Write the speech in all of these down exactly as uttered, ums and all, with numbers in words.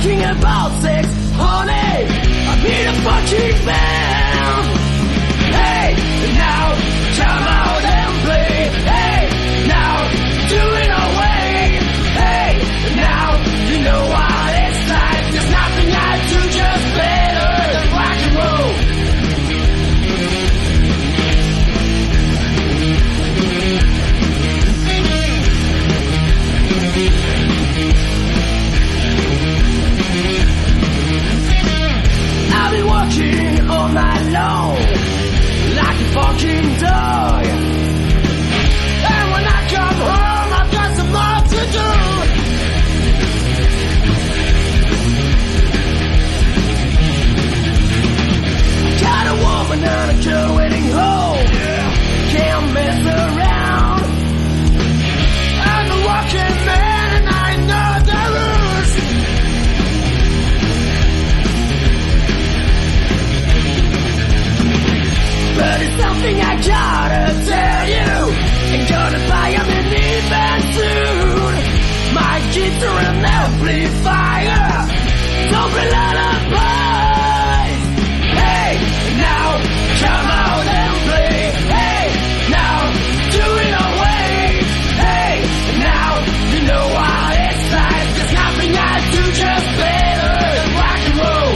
talking about sex, honey. I need a fucking man. Hey, now come out and play. Hey, now do it away. Hey, now you know what it's like. There's nothing I do just better than rock and roll. I've been walking all night long like a fucking dog. And when I come home, I've got some more to do. Got a woman and a girl waiting home. Can't mess around. I'm a walking man and I know the rules. But it's something I gotta tell you. Ain't gonna buy a minivan soon. My guitar and amplifier, don't be lullabies. Hey, now come out and play. Hey, now do it away. Hey, now you know what it's like. There's nothing I do just better than rock and roll.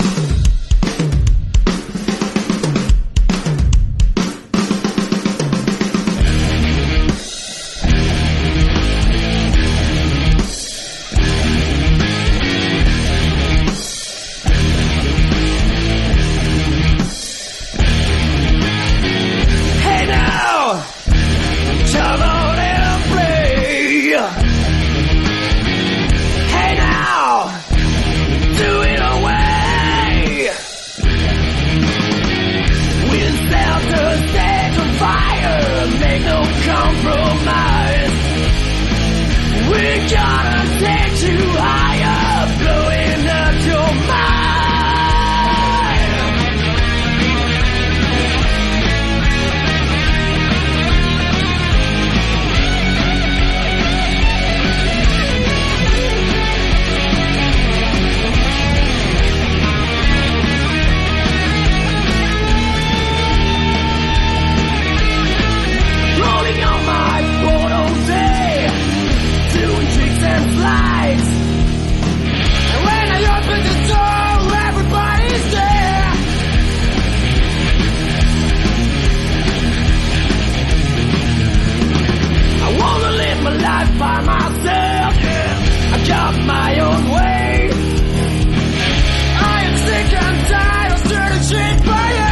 Come on and play. Hey now, do it away. We'll set the stage on fire, make no compromise. We're gonna take you higher, blowing up your mind. Rolling on my board all day, doing tricks and slides. And when I open the door, everybody's there. I wanna live my life by myself. I got my own way. I am sick and tired of stirring shit by you.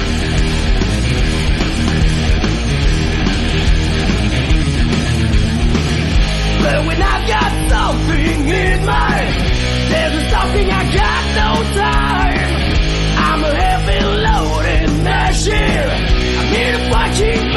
But when I've got something in mind, there's something I got no time. I'm a heavy loaded machine. I need a fucking